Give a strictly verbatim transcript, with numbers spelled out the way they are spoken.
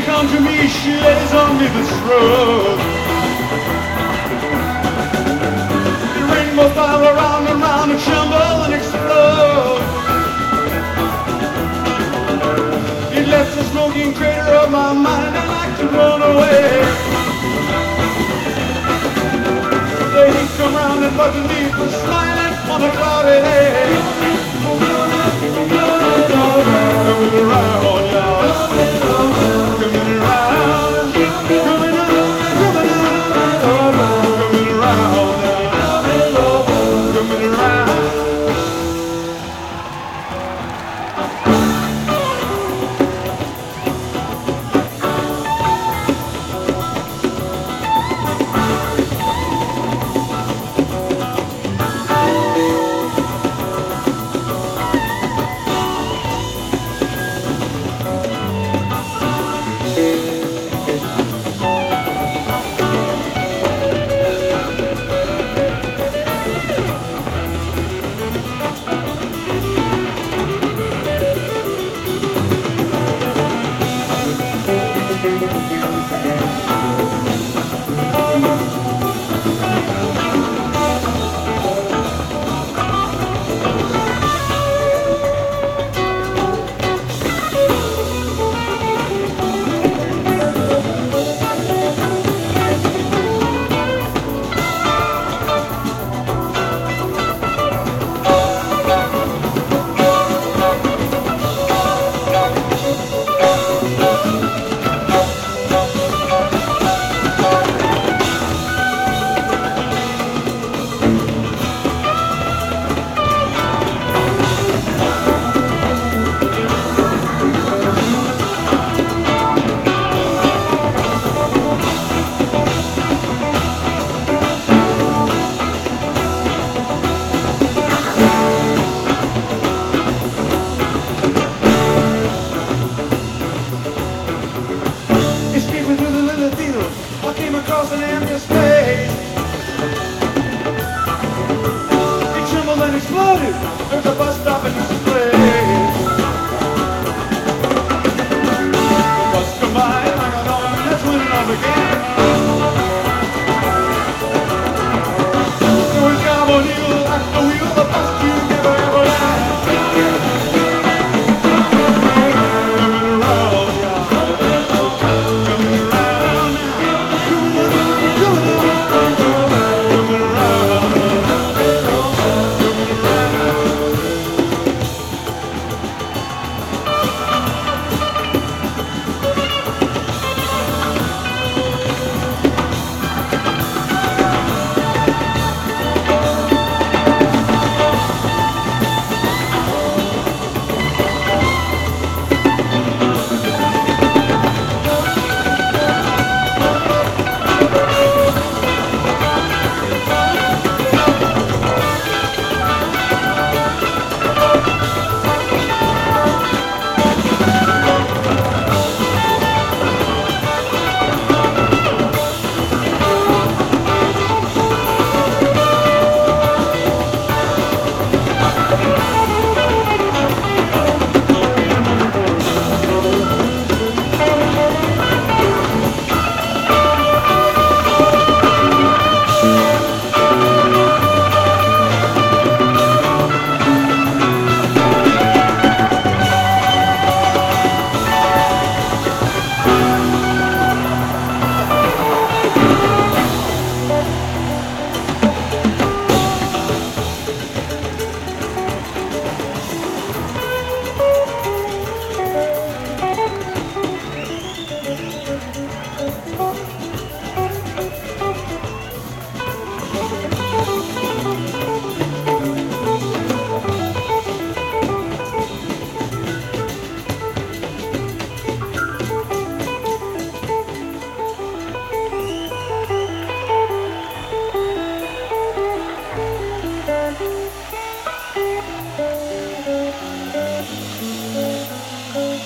come to me, she lays on me the shrub. The rainbow file around and round and tremble and explode. It left a smoking crater of my mind, I'd like to run away. The heat come round and buzzing me for smiling on a cloudy day. Coming around, y'all. Coming around, coming around, coming around, coming around, coming around. I came across an empty space. It trembled and exploded. There's a bus stop in this place. The bus come by like an arm that's winning off again.